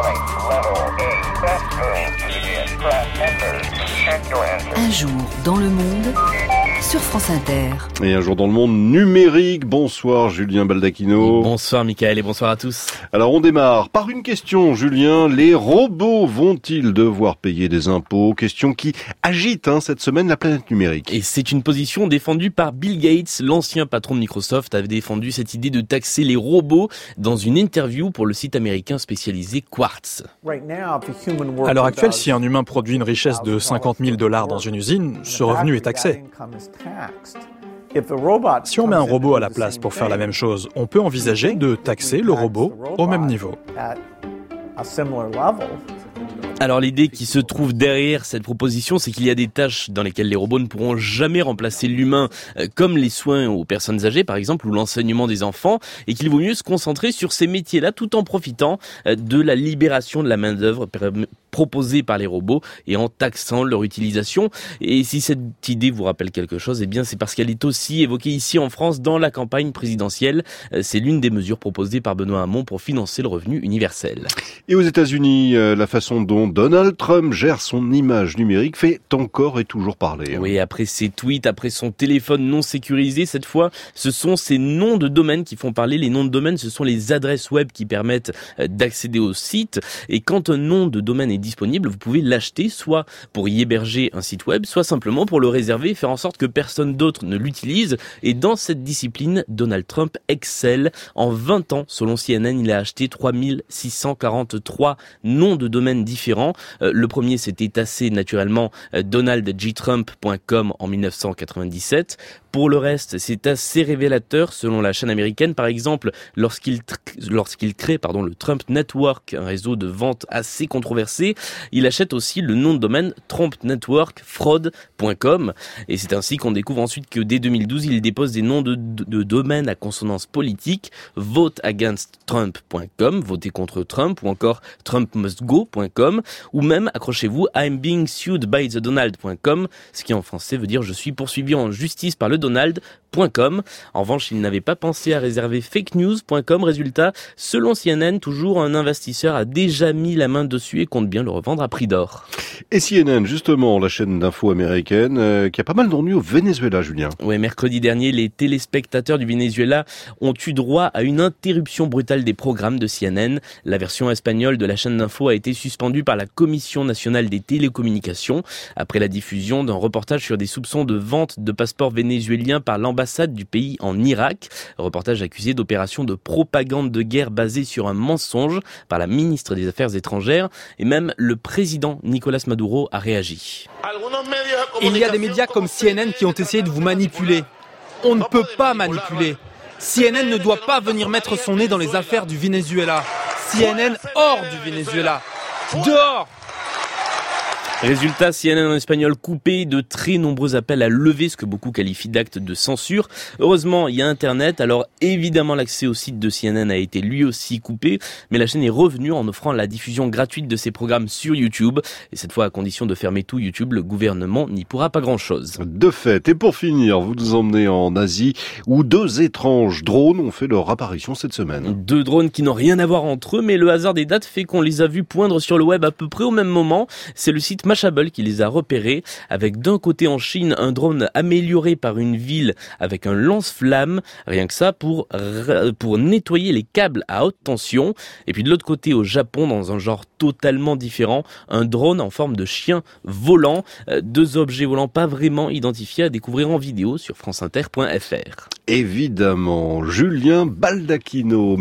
Un jour dans le monde sur France Inter. Et un jour dans le monde numérique. Bonsoir Julien Baldacchino. Bonsoir Mickaël et bonsoir à tous. Alors on démarre par une question Julien. Les robots vont-ils devoir payer des impôts? Question qui agite cette semaine la planète numérique. Et c'est une position défendue par Bill Gates. L'ancien patron de Microsoft avait défendu cette idée de taxer les robots dans une interview pour le site américain spécialisé Quartz. À l'heure actuelle, si un humain produit une richesse de $50 000 dans une usine, ce revenu est taxé. Si on met un robot à la place pour faire la même chose, on peut envisager de taxer le robot au même niveau. Alors l'idée qui se trouve derrière cette proposition, c'est qu'il y a des tâches dans lesquelles les robots ne pourront jamais remplacer l'humain, comme les soins aux personnes âgées par exemple, ou l'enseignement des enfants, et qu'il vaut mieux se concentrer sur ces métiers-là tout en profitant de la libération de la main-d'œuvre proposée par les robots et en taxant leur utilisation. Et si cette idée vous rappelle quelque chose, eh bien c'est parce qu'elle est aussi évoquée ici en France dans la campagne présidentielle. C'est l'une des mesures proposées par Benoît Hamon pour financer le revenu universel. Et aux États-Unis, la façon dont Donald Trump gère son image numérique fait encore et toujours parler. Oui, après ses tweets, après son téléphone non sécurisé, cette fois, ce sont ces noms de domaine qui font parler. Les noms de domaine, ce sont les adresses web qui permettent d'accéder au site. Et quand un nom de domaine est disponible, vous pouvez l'acheter, soit pour y héberger un site web, soit simplement pour le réserver et faire en sorte que personne d'autre ne l'utilise. Et dans cette discipline, Donald Trump excelle. En 20 ans, selon CNN, il a acheté 3643 noms de domaine différents. Le premier, c'était assez naturellement donaldjtrump.com en 1997. Pour le reste, c'est assez révélateur selon la chaîne américaine. Par exemple, lorsqu'il crée le Trump Network, un réseau de vente assez controversé, il achète aussi le nom de domaine trumpnetworkfraud.com. Et c'est ainsi qu'on découvre ensuite que dès 2012, il dépose des noms de domaines à consonance politique, voteagainsttrump.com, voter contre Trump, ou encore trumpmustgo.com, ou même, accrochez-vous, I'm being sued by the Donald.com, ce qui en français veut dire je suis poursuivi en justice par le Donald.com. En revanche, il n'avait pas pensé à réserver fakenews.com. Résultat, selon CNN, toujours un investisseur a déjà mis la main dessus et compte bien le revendre à prix d'or. Et CNN, justement, la chaîne d'info américaine, qui a pas mal d'ennuis au Venezuela, Julien. Oui, mercredi dernier, les téléspectateurs du Venezuela ont eu droit à une interruption brutale des programmes de CNN. La version espagnole de la chaîne d'info a été suspendue par la Commission nationale des télécommunications après la diffusion d'un reportage sur des soupçons de vente de passeports vénézuéliens par l'ambassade du pays en Irak. Reportage accusé d'opération de propagande de guerre basée sur un mensonge par la ministre des Affaires étrangères, et même le président Nicolás Maduro a réagi. Il y a des médias comme CNN qui ont essayé de vous manipuler. On ne peut pas manipuler. CNN ne doit pas venir mettre son nez dans les affaires du Venezuela. CNN hors du Venezuela. Dehors! Résultat, CNN en espagnol coupé, de très nombreux appels à lever ce que beaucoup qualifient d'acte de censure. Heureusement, il y a Internet, alors évidemment l'accès au site de CNN a été lui aussi coupé, mais la chaîne est revenue en offrant la diffusion gratuite de ses programmes sur YouTube. Et cette fois, à condition de fermer tout YouTube, le gouvernement n'y pourra pas grand-chose. De fait, et pour finir, vous nous emmenez en Asie, où 2 étranges drones ont fait leur apparition cette semaine. 2 drones qui n'ont rien à voir entre eux, mais le hasard des dates fait qu'on les a vus poindre sur le web à peu près au même moment. C'est le site Mashable qui les a repérés, avec d'un côté en Chine un drone amélioré par une ville avec un lance-flamme, rien que ça pour nettoyer les câbles à haute tension, et puis de l'autre côté au Japon, dans un genre totalement différent, un drone en forme de chien volant, 2 objets volants pas vraiment identifiés à découvrir en vidéo sur franceinter.fr. Évidemment, Julien Baldacchino.